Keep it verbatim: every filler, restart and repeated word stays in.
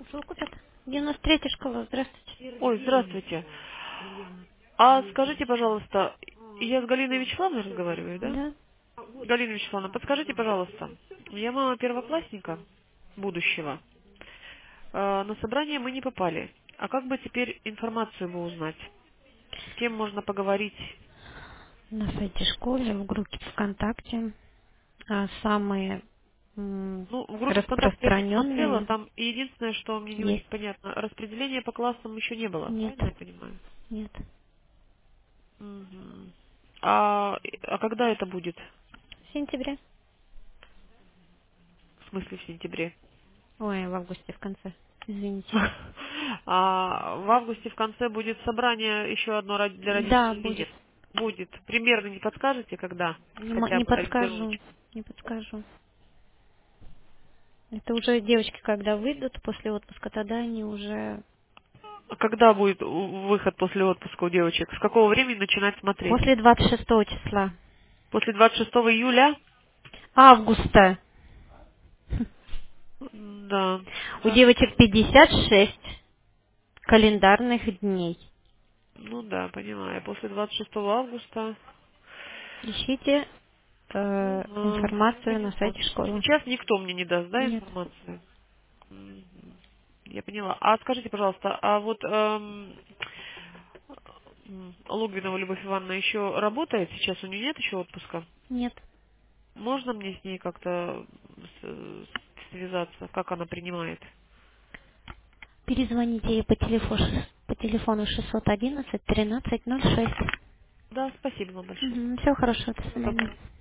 Что куда-то? девяносто третья школа, здравствуйте. Ой, здравствуйте. А скажите, пожалуйста, я с Галиной Вячеславовной разговариваю, да? Да? Галина Вячеславовна, подскажите, пожалуйста, я мама первоклассника будущего. Э, На собрание мы не попали. А как бы теперь информацию бы узнать? С кем можно поговорить? На сайте школы, в группе ВКонтакте. А самые м, Ну, в группе ВКонтакте я посмотрела, распространенные там единственное, что мне не очень есть. понятно, распределения по классам еще не было, Нет. правильно я понимаю? Нет. Мгм. А, а когда это будет? В сентябре. В смысле в сентябре? Ой, в августе в конце. Извините. А в августе в конце будет собрание еще одно ро- для Да, родителей или будет. нет? Будет. Примерно не подскажете, когда? Не, мо- Хотя не бы подскажу. ориентировочно. Не подскажу. Это уже девочки, когда выйдут после отпуска, тогда они уже А когда будет у- выход после отпуска у девочек? С какого времени начинать смотреть? после двадцать шестого числа. После двадцать шестого июля? Августа. Да. У девочек пятьдесят шесть календарных дней. Ну да, понимаю. После двадцать шестого августа. Ищите Ну э, да. информацию на Поняла. сайте школы. Сейчас никто мне не даст, да, Нет. информацию? Мгм. Я поняла. А скажите, пожалуйста, а вот эм, м, Логвинова Любовь Ивановна еще работает сейчас? У нее нет еще отпуска? Нет. Можно мне с ней как-то с- связаться? Как она принимает? Перезвоните ей по телефону, по телефону шестьсот одиннадцать тринадцать ноль шесть. Да, спасибо вам большое. Угу. Всего хорошего. До Всего свидания. доброго.